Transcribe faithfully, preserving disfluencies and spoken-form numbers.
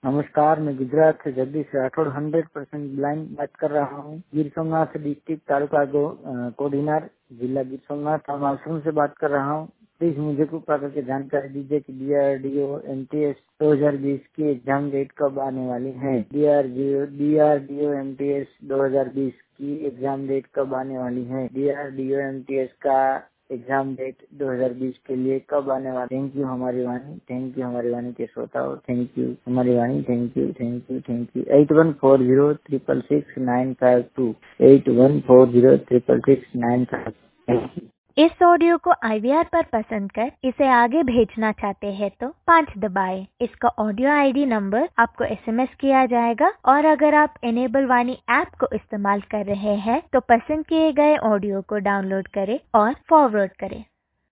नमस्कार, मैं गुजरात से Jagdish Rathod hundred percent blind बात कर रहा हूँ। गिर सोमनाथ डिस्ट्रिक्ट तालुका गो कोडिनार जिला गिर सोमनाथ आश्रम से बात कर रहा हूँ। प्लीज मुझे कृपा करके जानकारी दीजिए कि डीआरडीओ एमटीएस दो हज़ार बीस की एग्जाम डेट कब आने वाली है। डीआरडीओ डीआरडीओ एमटीएस दो हज़ार बीस की एग्जाम डेट कब आने वाली है। डीआरडीओ एमटीएस का एग्जाम डेट दो हज़ार बीस के लिए कब आने वाला। थैंक यू हमारी वाणी, थैंक यू हमारी वाणी के श्रोताओं, थैंक यू हमारी वाणी, thank you thank you thank you. Eight one four zero triple six nine five two eight one four zero triple six nine five. इस ऑडियो को आईवीआर पर पसंद कर इसे आगे भेजना चाहते हैं तो पाँच दबाएं। इसका ऑडियो आईडी नंबर आपको एसएमएस किया जाएगा और अगर आप एनेबल वाणी ऐप को इस्तेमाल कर रहे हैं तो पसंद किए गए ऑडियो को डाउनलोड करें और फॉरवर्ड करें।